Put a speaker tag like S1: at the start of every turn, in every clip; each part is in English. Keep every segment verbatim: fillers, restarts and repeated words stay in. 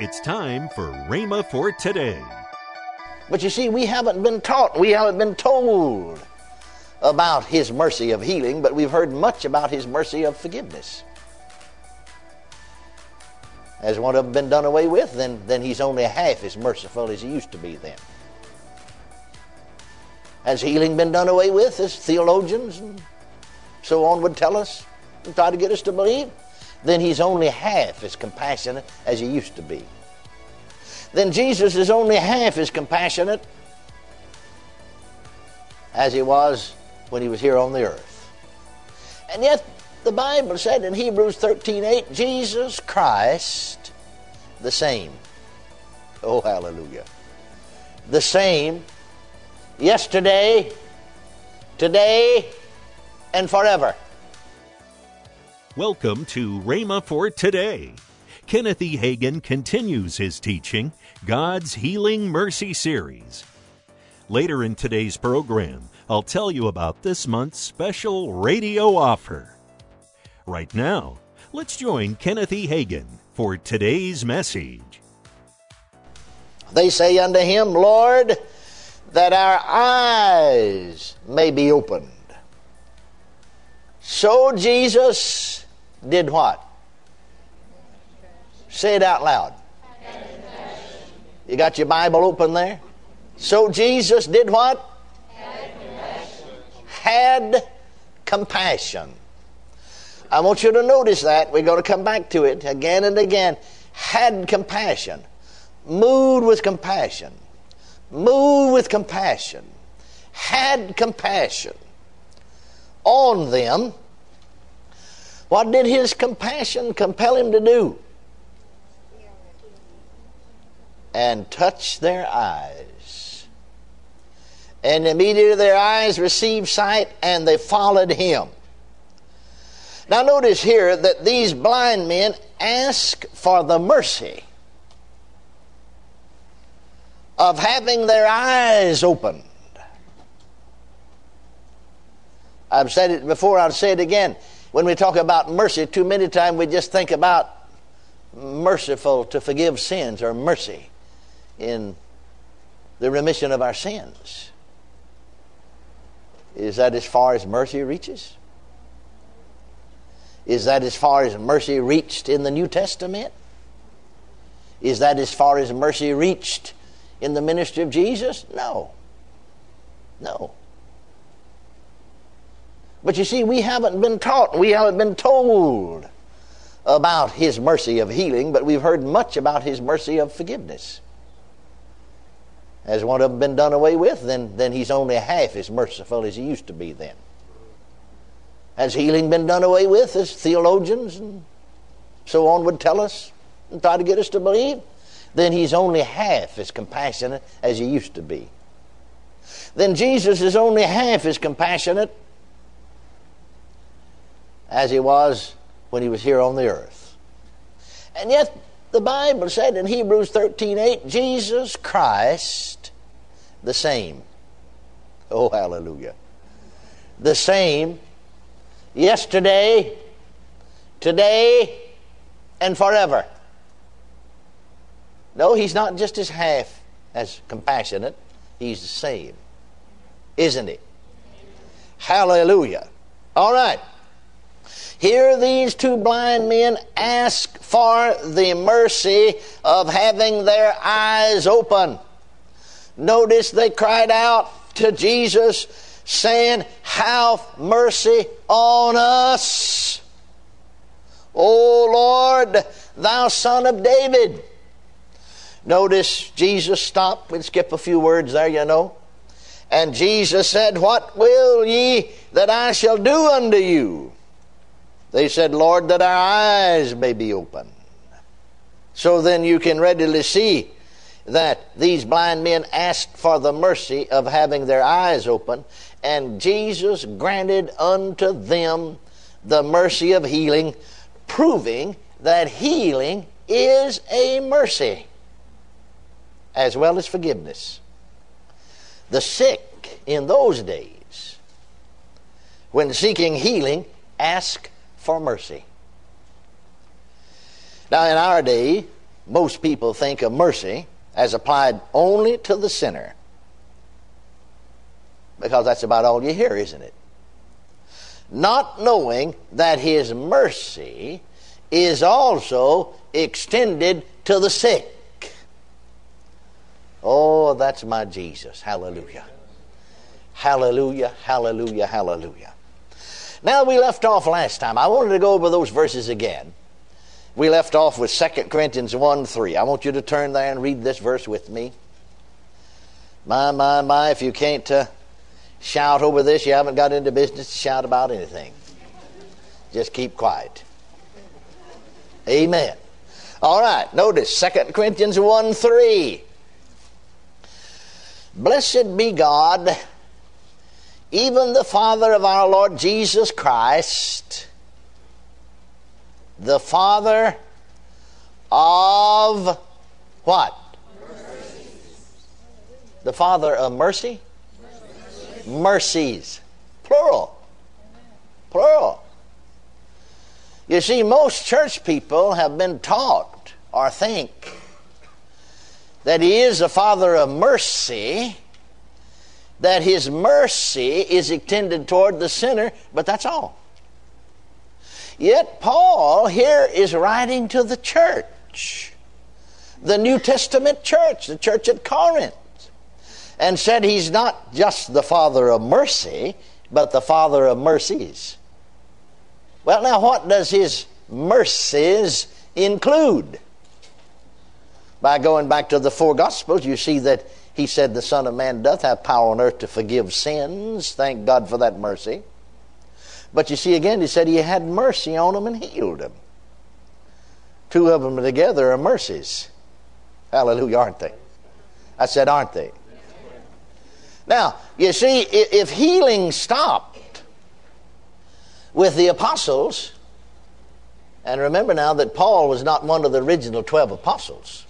S1: It's time for Rhema for Today.
S2: But you see, we haven't been taught, we haven't been told about His mercy of healing, but we've heard much about His mercy of forgiveness. Has one of them been done away with, then, then He's only half as merciful as He used to be then. Has healing been done away with, as theologians and so on would tell us and try to get us to believe? Then He's only half as compassionate as He used to be. Then Jesus is only half as compassionate as He was when He was here on the earth. And yet the Bible said in Hebrews thirteen eight, Jesus Christ the same. Oh, hallelujah. The same yesterday, today, and forever.
S1: Welcome to Rhema for Today. Kenneth E. Hagin continues his teaching, God's Healing Mercy Series. Later in today's program, I'll tell you about this month's special radio offer. Right now, let's join Kenneth E. Hagin for today's message.
S2: They say unto Him, Lord, that our eyes may be opened. So Jesus did what? Say it out loud. You got your Bible open there? So Jesus did what?
S3: Had compassion.
S2: Had compassion. I want you to notice that. We're going to come back to it again and again. Had compassion. Moved with compassion. Moved with compassion. Had compassion on them. What did His compassion compel Him to do? And touch their eyes. And immediately their eyes received sight, and they followed Him. Now notice here that these blind men ask for the mercy of having their eyes opened. I've said it before, I'll say it again. When we talk about mercy, too many times we just think about merciful to forgive sins, or mercy in the remission of our sins. Is that as far as mercy reaches? Is that as far as mercy reached in the New Testament? Is that as far as mercy reached in the ministry of Jesus? No. No. But you see, we haven't been taught, we haven't been told about His mercy of healing, but we've heard much about His mercy of forgiveness. Has one of them been done away with, then, then He's only half as merciful as He used to be then. Has healing been done away with, as theologians and so on would tell us and try to get us to believe? Then He's only half as compassionate as He used to be. Then Jesus is only half as compassionate as He was when He was here on the earth. And yet the Bible said in Hebrews thirteen eight, Jesus Christ the same. Oh, hallelujah. The same yesterday, today, and forever. No, He's not just as half as compassionate. He's the same. Isn't He? Hallelujah. All right. Here these two blind men ask for the mercy of having their eyes open. Notice they cried out to Jesus, saying, have mercy on us, O Lord, thou Son of David. Notice Jesus stopped. We'll skip a few words there, you know. And Jesus said, what will ye that I shall do unto you? They said, Lord, that our eyes may be open. So then you can readily see that these blind men asked for the mercy of having their eyes open, and Jesus granted unto them the mercy of healing, proving that healing is a mercy as well as forgiveness. The sick in those days, when seeking healing, ask for mercy. Now in our day, most people think of mercy as applied only to the sinner. Because that's about all you hear, isn't it? Not knowing that his mercy is also extended to the sick. Oh, that's my Jesus. Hallelujah. Hallelujah, hallelujah, hallelujah. Now, we left off last time. I wanted to go over those verses again. We left off with Second Corinthians one three. I want you to turn there and read this verse with me. My, my, my, if you can't uh, shout over this, you haven't got into business to shout about anything. Just keep quiet. Amen. All right, notice Second Corinthians one three. Blessed be God, even the Father of our Lord Jesus Christ, the Father of what? Mercy. The Father of mercy? Mercy. Mercies. Plural. Plural. You see, most church people have been taught or think that He is the Father of mercy, that His mercy is extended toward the sinner, but that's all. Yet Paul here is writing to the church, the New Testament church, the church at Corinth, and said He's not just the Father of mercy, but the Father of mercies. Well, now what does His mercies include? By going back to the four Gospels, you see that He said the Son of Man doth have power on earth to forgive sins. Thank God for that mercy. But you see again, He said He had mercy on them and healed them. Two of them together are mercies. Hallelujah, aren't they? I said, aren't they? Now, you see, if healing stopped with the apostles, and remember now that Paul was not one of the original twelve apostles.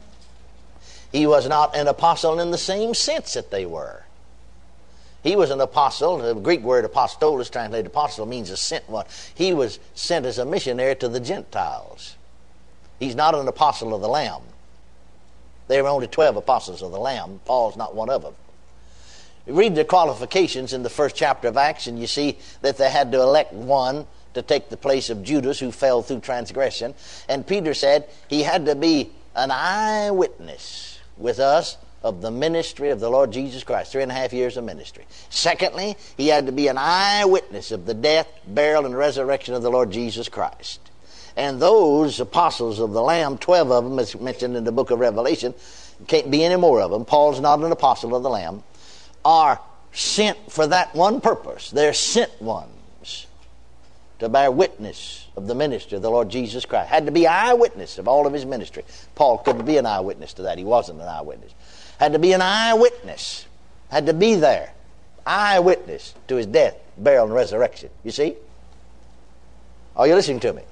S2: He was not an apostle in the same sense that they were. He was an apostle. The Greek word apostolos, translated apostle, means a sent one. He was sent as a missionary to the Gentiles. He's not an apostle of the Lamb. There were only twelve apostles of the Lamb. Paul's not one of them. You read the qualifications in the first chapter of Acts, and you see that they had to elect one to take the place of Judas, who fell through transgression. And Peter said he had to be an eyewitness with us of the ministry of the Lord Jesus Christ. Three and a half years of ministry. Secondly, he had to be an eyewitness of the death, burial, and resurrection of the Lord Jesus Christ. And those apostles of the Lamb, twelve of them, as mentioned in the book of Revelation, can't be any more of them. Paul's not an apostle of the Lamb, are sent for that one purpose. They're sent ones to bear witness of the ministry of the Lord Jesus Christ. Had to be eyewitness of all of His ministry. Paul couldn't be an eyewitness to that. He wasn't an eyewitness. Had to be an eyewitness. Had to be there. Eyewitness to His death, burial, and resurrection. You see? Are you listening to me?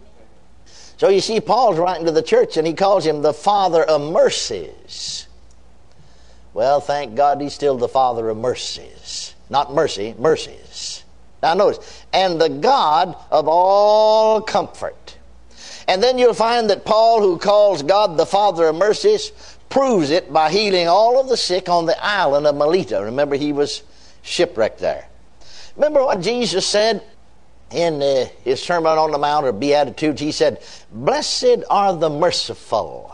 S2: So you see, Paul's writing to the church, and he calls Him the Father of mercies. Well, thank God He's still the Father of mercies. Not mercy, mercies. Now notice, and the God of all comfort. And then you'll find that Paul, who calls God the Father of mercies, proves it by healing all of the sick on the island of Melita. Remember, he was shipwrecked there. Remember what Jesus said in uh, His Sermon on the Mount, or Beatitudes? He said, blessed are the merciful.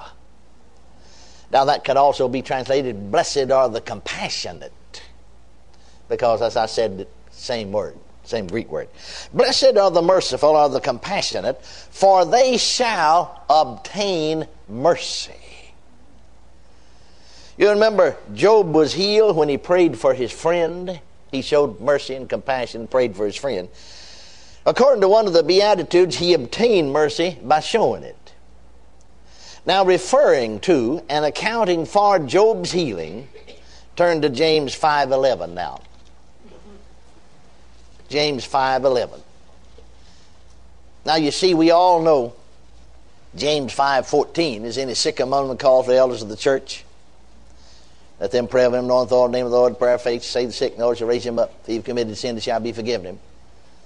S2: Now that could also be translated, blessed are the compassionate. Because, as I said, same word. Same Greek word. Blessed are the merciful, or the compassionate, for they shall obtain mercy. You remember Job was healed when he prayed for his friend. He showed mercy and compassion, prayed for his friend. According to one of the Beatitudes, he obtained mercy by showing it. Now, referring to and accounting for Job's healing, turn to James five eleven now. James five eleven. Now you see, we all know James five fourteen. Is any sick among them called for the elders of the church? Let them pray of him, knowing the name of the Lord, prayer of faith, say the sick, and the Lord shall raise him up. If he have committed sin, it shall be forgiven him.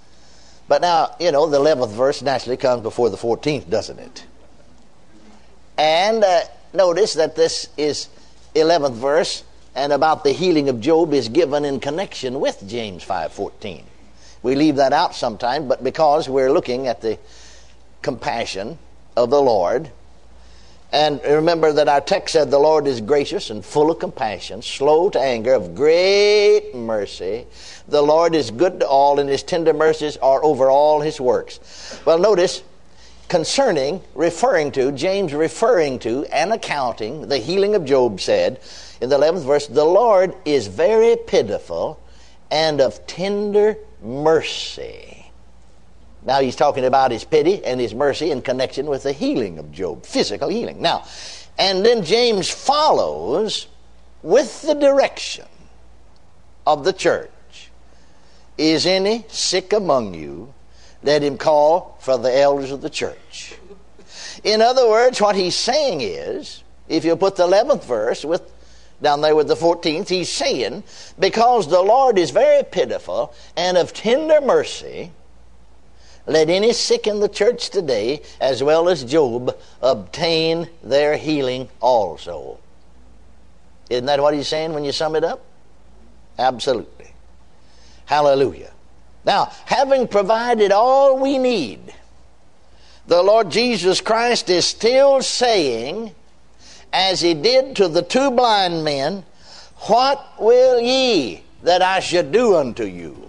S2: But now, you know, the eleventh verse naturally comes before the fourteenth, doesn't it? And uh, notice that this is eleventh verse, and about the healing of Job is given in connection with James five fourteen. We leave that out sometimes, but because we're looking at the compassion of the Lord. And remember that our text said the Lord is gracious and full of compassion, slow to anger, of great mercy. The Lord is good to all, and his tender mercies are over all his works. Well, notice, concerning, referring to, James referring to and accounting the healing of Job said, in the eleventh verse, the Lord is very pitiful and of tender mercy. Now he's talking about his pity and his mercy in connection with the healing of Job, physical healing. Now, and then James follows with the direction of the church. Is any sick among you? Let him call for the elders of the church. In other words, what he's saying is, if you put the eleventh verse with down there with the fourteenth, he's saying, because the Lord is very pitiful and of tender mercy, let any sick in the church today, as well as Job, obtain their healing also. Isn't that what he's saying when you sum it up? Absolutely. Hallelujah. Now, having provided all we need, the Lord Jesus Christ is still saying, as he did to the two blind men, what will ye that I should do unto you?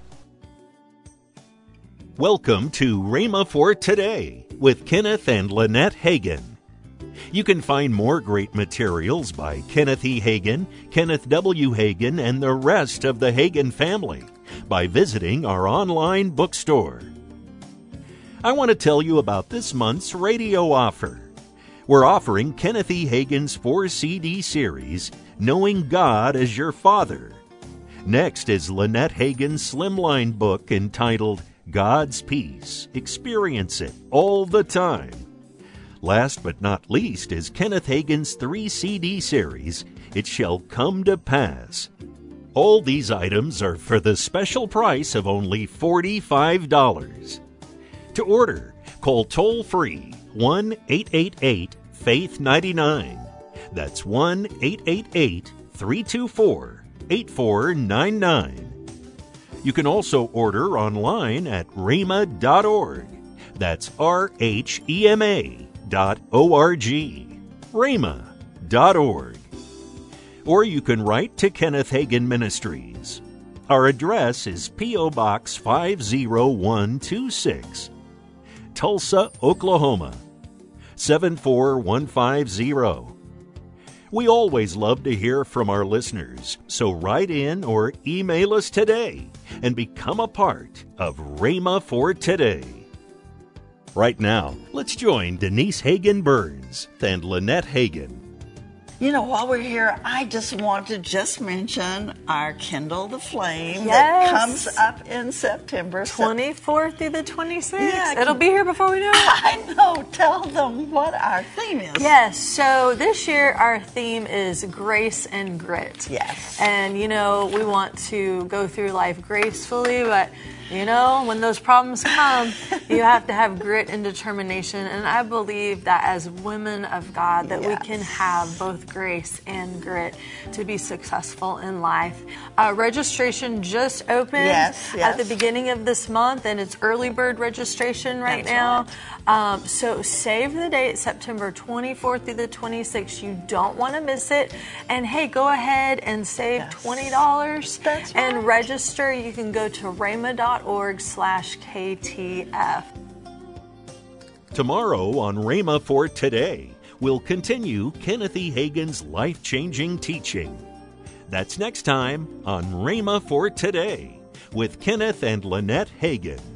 S1: Welcome to Rhema for Today with Kenneth and Lynette Hagin. You can find more great materials by Kenneth E. Hagin, Kenneth W. Hagin, and the rest of the Hagin family by visiting our online bookstore. I want to tell you about this month's radio offer. We're offering Kenneth E. Hagin's four C D series, Knowing God as Your Father. Next is Lynette Hagin's slimline book entitled God's Peace. Experience it all the time. Last but not least is Kenneth Hagin's three C D series, It Shall Come to Pass. All these items are for the special price of only forty-five dollars. To order, call toll-free one eight eight eight, faith ninety-nine. That's one eight eight eight, three two four, eight four nine nine. You can also order online at rhema dot org. That's R H E M A dot O R G. rhema dot org. Or you can write to Kenneth Hagin Ministries. Our address is P O. Box five oh one two six, Tulsa, Oklahoma, seven four one five zero. We always love to hear from our listeners, so write in or email us today and become a part of Rhema for Today. Right now, let's join Denise Hagin Burns and Lynette Hagin.
S4: You know, while we're here, I just want to just mention our Kindle the Flame
S5: yes.
S4: that comes up in September.
S5: twenty-fourth through the twenty-sixth.
S4: Yeah,
S5: It'll be here before we know it.
S4: I know. Tell them what our theme is.
S5: Yes. So this year our theme is grace and grit.
S4: Yes.
S5: And, you know, we want to go through life gracefully, but, you know, when those problems come, you have to have grit and determination. And I believe that as women of God, that
S4: yes.
S5: we can have both grace and grit to be successful in life. Uh, registration just opened
S4: yes, yes.
S5: at the beginning of this month, and it's early bird registration right
S4: That's
S5: now.
S4: Right.
S5: Um, so save the date, September twenty-fourth through the twenty-sixth. You don't want to miss it. And hey, go ahead and save
S4: yes.
S5: twenty dollars
S4: That's
S5: and
S4: right.
S5: register. You can go to rhema dot org slash K T F.
S1: Tomorrow on Rhema for Today, we'll continue Kenneth E. Hagin's life-changing teaching. That's next time on Rhema for Today with Kenneth and Lynette Hagin.